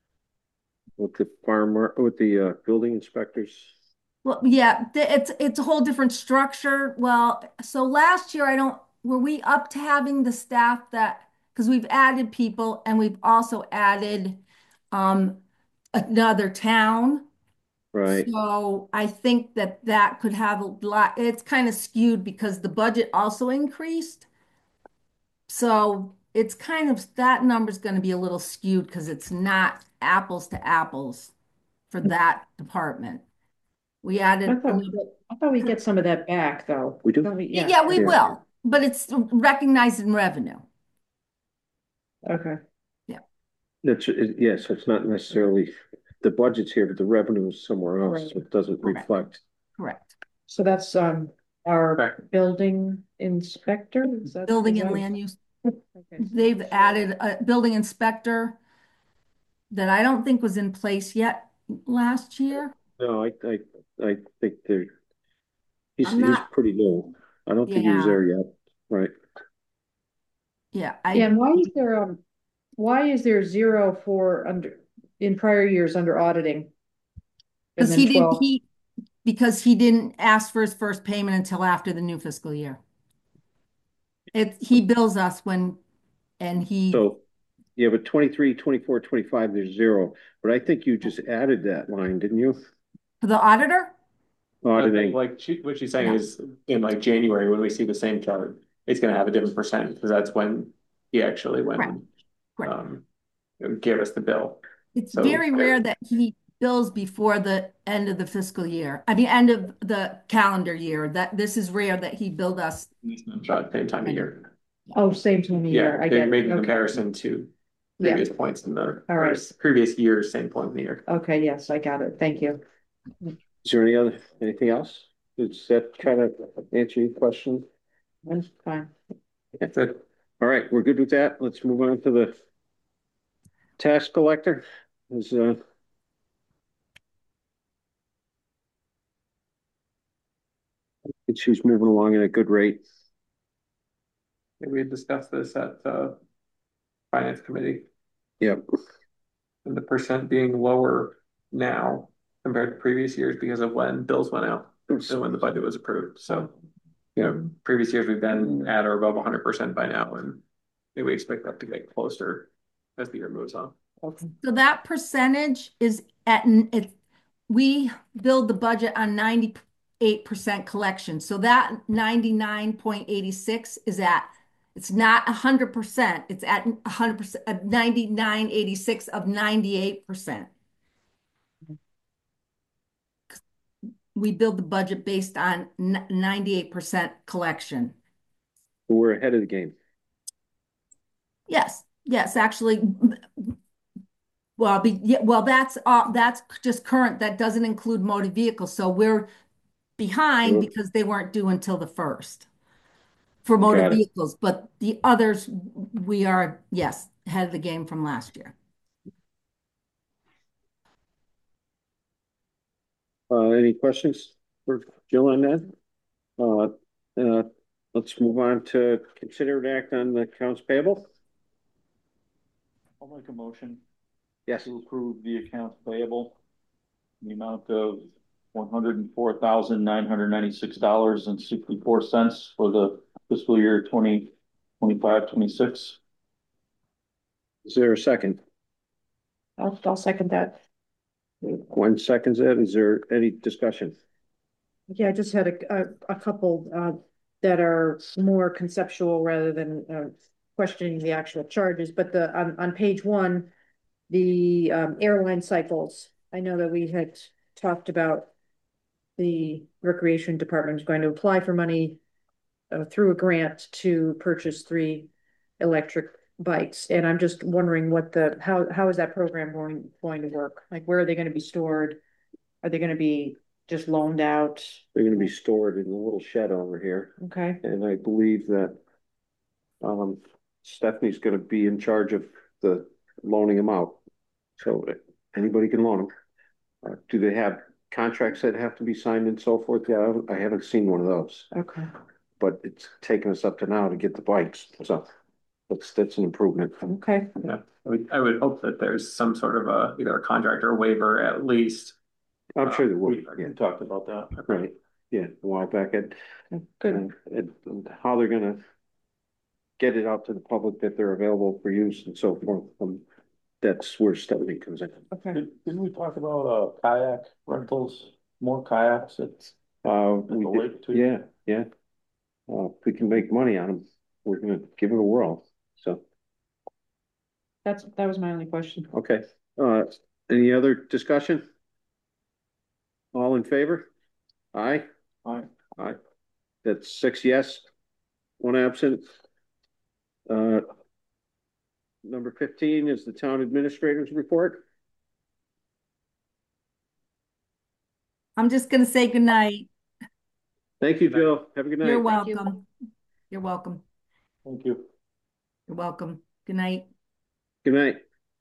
building inspectors? Well, yeah, it's a whole different structure. Well, so last year were we up to having the staff because we've added people and we've also added another town. Right. So I think that could have a lot, it's kind of skewed because the budget also increased. So it's kind of, that number's going to be a little skewed because it's not apples to apples for that department. We added I thought we'd get some of that back though. We do? Yeah, we will, but it's recognized in revenue. Okay. Yeah. Yes, it's not necessarily the budget's here, but the revenue is somewhere else. Right. So it doesn't Correct. reflect. Correct. So that's our building inspector? Building and land use. Okay. They've added a building inspector that I don't think was in place yet last year. No, I think he's not- pretty new. I don't think he was Yeah. there yet. Right. Yeah, And why is there 0 in prior years under auditing? And because then because he didn't ask for his first payment until after the new fiscal year. He bills us So, yeah, but 23, 24, 25, there's 0. But I think you just added that line, didn't you? for the auditor. Auditing. Like what she's saying is in like January, when we see the same chart, it's going to have a different percent because that's when he actually gave us the bill. It's very rare that he bills before the end of the fiscal year. I mean, end of the calendar year. That this is rare that he billed us. Same time of year. Oh, same time of year. Yeah, they made a comparison to previous points in the previous years, same point in the year. Okay, yes, I got it. Thank you. Is there anything else? Does that kind of answer your question? That's fine. That's it. All right, we're good with that. Let's move on to the tax collector. She's moving along at a good rate. We had discussed this at finance committee. Yep. And the percent being lower now compared to previous years because of when bills went out and when the budget was approved. So, previous years we've been at or above 100% by now, and we expect that to get closer as the year moves on. Okay. So that percentage is we build the budget on 98% collection. So that 99.86 it's not 100%. It's at 100%, 99.86 of 98%. we build the budget based on 98% collection. We're ahead of the game. Yes, yes, actually. Well, that's just current. That doesn't include motor vehicles. So we're behind because they weren't due until the 1st for motor Got it. vehicles. But the others, we are, yes, ahead of the game from last year. Any questions for Jill on that? Let's move on to consider and act on the accounts payable. I'll make a motion Yes. to approve the accounts payable in the amount of $104,996.64 for the fiscal year 2025-26. Is there a second? I'll second that. Gwen seconds it. Is there any discussion? Yeah, I just had a couple that are more conceptual rather than questioning the actual charges. But on page 1, the airline cycles. I know that we had talked about the recreation department was going to apply for money through a grant to purchase 3 electric bikes, and I'm just wondering how is that program going to work? Like, where are they going to be stored? Are they going to be just loaned out? They're going to be stored in a little shed over here. Okay. And I believe that Stephanie's going to be in charge of the loaning them out. So anybody can loan them. Do they have contracts that have to be signed and so forth? Yeah, I haven't seen one of those. Okay. But it's taken us up to now to get the bikes. So that's an improvement. Okay. Yeah, I would hope that there's some sort of either a contract or a waiver at least. I'm sure there will be. We talked about that. Right. Yeah, a while back. Good. And how they're going to get it out to the public that they're available for use and so forth. That's where Stephanie comes in. Okay. Didn't we talk about kayak rentals, more kayaks? It's We did, yeah. If we can make money on them, we're going to give it a whirl. So, That was my only question. okay. Any other discussion? All in favor? Aye. Aye. Aye. That's 6 yes, 1 absent. Number 15 is the town administrator's report. I'm just going to say good night. Thank you, Jill. Have a good night. You're welcome. You're welcome. Thank you. You're welcome. Good night. Good night.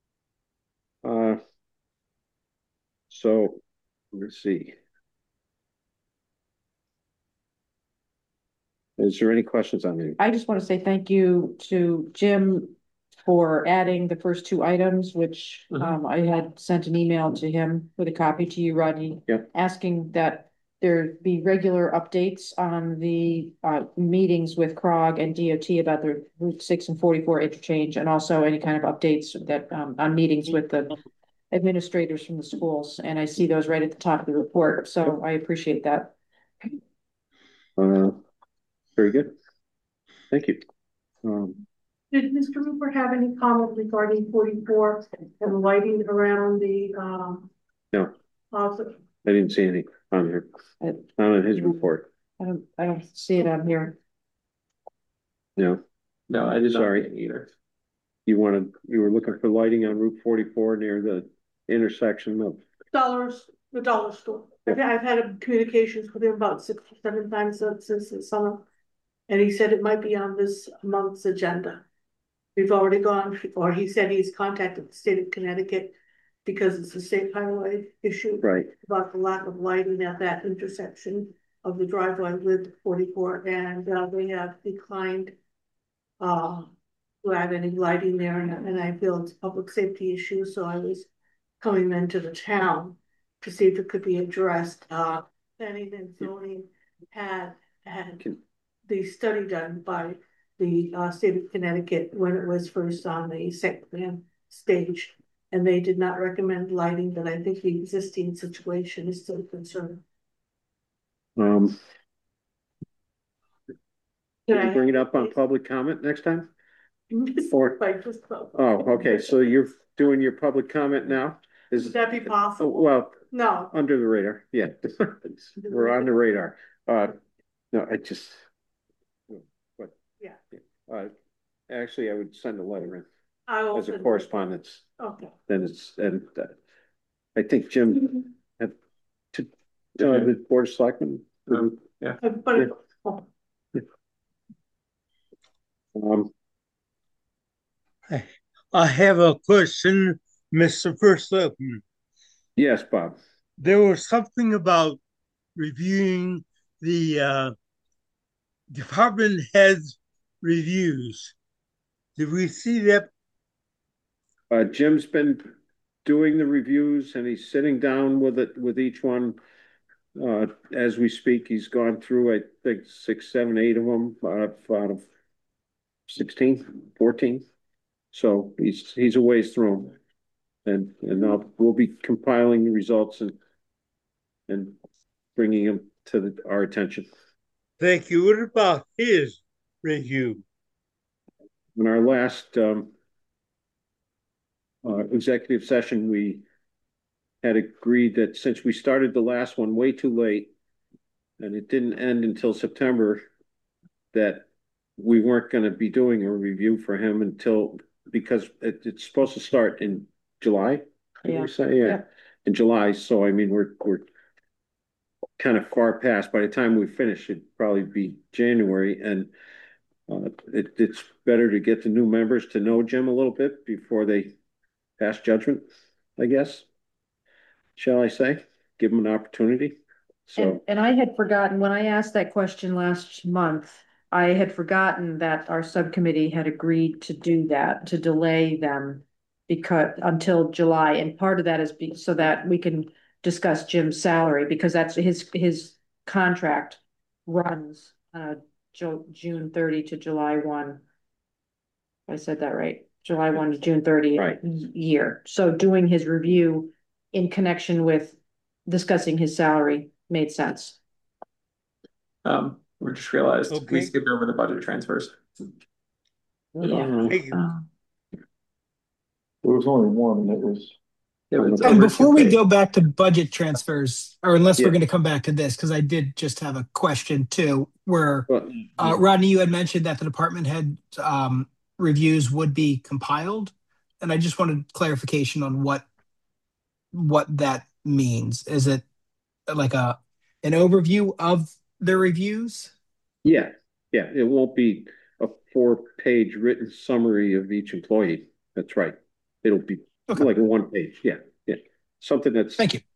So let's see. Is there any questions on it? I just want to say thank you to Jim for adding the first 2 items, which I had sent an email to him with a copy to you, Rodney, asking that there be regular updates on the meetings with CROG and DOT about the Route 6 and 44 interchange, and also any kind of updates that on meetings with the administrators from the schools. And I see those right at the top of the report, so I appreciate that. Very good. Thank you. Did Mr. Rupert have any comment regarding 44 and lighting around the No, closet? I didn't see any on here. Not in his report. I don't see it on here. No. No, I did not Sorry. either. You were looking for lighting on Route 44 near the intersection of The dollar store. I've had communications with him about 6 or 7 times since the summer. And he said it might be on this month's agenda. We've already gone, or he said he's contacted the state of Connecticut because it's a state highway issue. Right. About the lack of lighting at that intersection of the driveway with 44, and they have declined to have any lighting there, and I feel it's a public safety issue, so I was coming into the town to see if it could be addressed. Planning and zoning had the study done by the state of Connecticut when it was first on the site plan stage, and they did not recommend lighting, but I think the existing situation is still a concern. Can you bring it up on public comment next time? Or, oh, okay, so you're doing your public comment now? Would that be possible? Well, No. under the radar, yeah. We're on the radar. No, I just, but. Yeah. Actually, I would send a letter in I will as a send- correspondence. Okay. Then I think Jim had to, the Board of Selectmen. Yeah. But I have a question, Mr. First Selectman. Yes, Bob. There was something about reviewing the department heads reviews. Did we see that? Jim's been doing the reviews and he's sitting down with each one. As we speak, he's gone through, I think, 6, 7, 8 of them out of 16, 14. So he's a ways through them. And we'll be compiling the results and bringing them to our attention. Thank you. What about his review? In our last executive session, we had agreed that since we started the last one way too late and it didn't end until September, that we weren't going to be doing a review for him because it's supposed to start in July. Yeah. We say, yeah, in July. So I mean, we're kind of far past. By the time we finish, it'd probably be January, and it's better to get the new members to know Jim a little bit before they pass judgment, I guess. Shall I say? Give them an opportunity. So, and I had forgotten when I asked that question last month, I had forgotten that our subcommittee had agreed to do that, to delay them until July. And part of that is so that we can discuss Jim's salary, because that's his contract runs June 30 to July 1. I said that right. July 1 to June 30 right. Year. So doing his review in connection with discussing his salary made sense. We just realized we skipped over the budget transfers. Yeah. There was only one. It was. And before we go back to budget transfers, or unless we're going to come back to this, because I did just have a question too, where Rodney, you had mentioned that the department head reviews would be compiled, and I just wanted clarification on what that means. Is it like an overview of the reviews? Yeah. It won't be a 4-page written summary of each employee. That's right. It'll be like a 1-page. Yeah. Something that's. Thank you.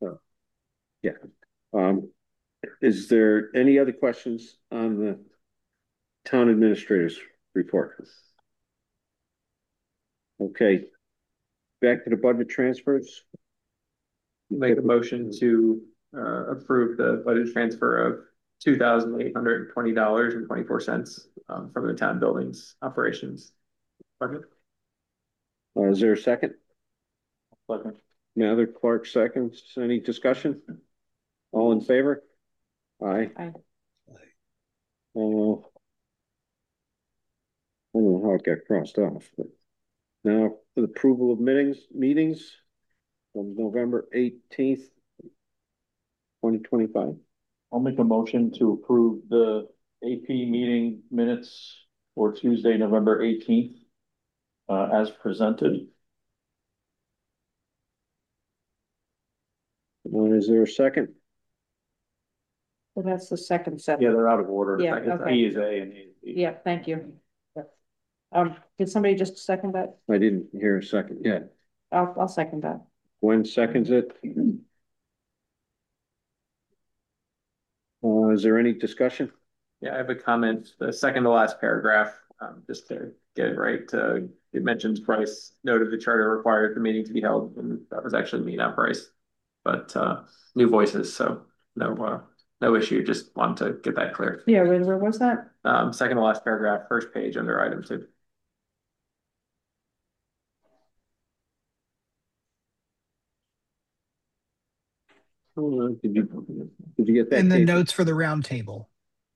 Is there any other questions on the town administrator's report? Okay. Back to the budget transfers. Make a motion to approve the budget transfer of $2,820.24 from the town buildings operations budget. Is there a second? Second. Mather Clark seconds. Any discussion? All in favor? Aye. Aye. I don't know how it got crossed off, but now for the approval of meetings from November 18th, 2025. I'll make a motion to approve the AP meeting minutes for Tuesday, November 18th, as presented. Is there a second? Well, that's the second set. Yeah, they're out of order. Yeah, okay. E is A and A is B. Yeah, thank you. Did somebody just second that? I didn't hear a second yet. I'll second that. Gwen seconds it. Is there any discussion? Yeah, I have a comment. The second to last paragraph, just to get it right. It mentions Bryce noted the charter required the meeting to be held, and that was actually me, not Bryce. But new voices, so no issue. Just wanted to get that clear. Yeah, where was that? Second to last paragraph, first page under item 2. Did you get that? And the notes for the round table.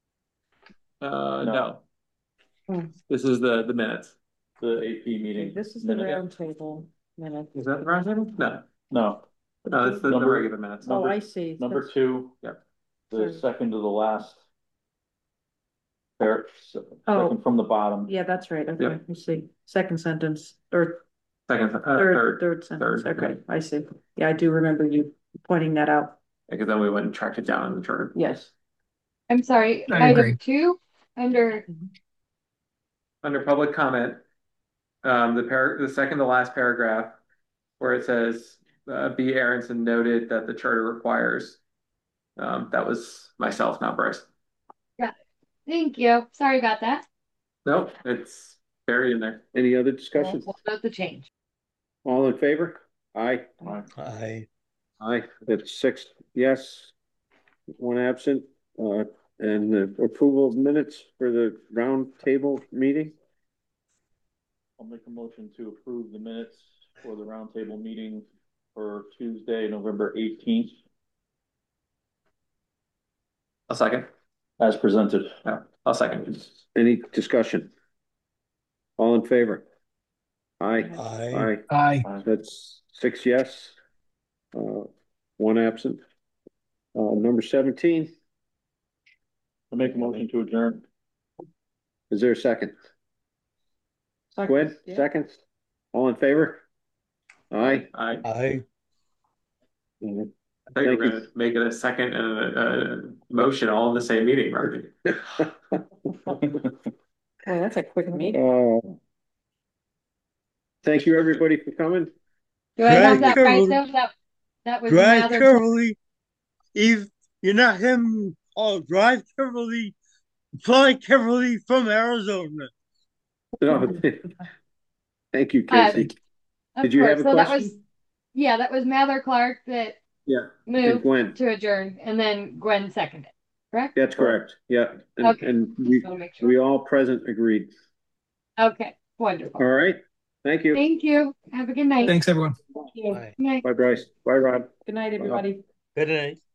No. This is the minutes. The AP meeting. This is the round table minute. Is that the round table? No. No, it's the Number- regular minutes. Oh, I see. Number That's- two. Yep. The Sorry. second to the last. There, Oh. second from the bottom. Yeah, that's right. Okay, Yep. I see. Second sentence, or Second, third sentence. third, Okay, I see. Yeah, I do remember you pointing that out. because then we went and tracked it down in the chart. Yes. I'm sorry, I agree. item 2, under, Under public comment, the second to last paragraph, where it says, B. Aronson noted that the charter requires. That was myself, not Bryce. thank you, sorry about that. Nope, it's buried in there. Any other discussion? We'll note the change. All in favor? Aye. Aye. Aye. That's 6 yes, 1 absent. And the approval of minutes for the round table meeting. I'll make a motion to approve the minutes for the roundtable meeting for Tuesday, November 18th, A second. as presented. Yeah, I'll second. Any discussion? All in favor? Aye. Aye. Aye. Aye. That's 6 yes. 1 absent. Number 17, I'll make a motion to adjourn. is there a second? Second, Gwen, yeah. seconds? All in favor? Aye. I Aye. Mhm. thought you were Thank you. gonna make it a second and a motion all in the same meeting, Marty. Well, that's a quick meeting. Thank you, everybody, for coming. Do I have Drive that right carefully. though? That was Drive Mather. carefully. If you're not him, drive carefully. Fly carefully from Arizona. No, thank you, Casey. Of Did you have course. a So that question? was, yeah, that was Mather Clark that Yeah. And moved Gwen, to adjourn, and then Gwen seconded, correct? that's correct. Yeah. And, Okay. and Just wanna make sure. we all present agreed. Okay, wonderful. All right. Thank you. Thank you. Have a good night. Thanks, everyone. Thank you. Bye. Good night. Bye, Bryce. Bye, Rod. Good night, everybody. Good night.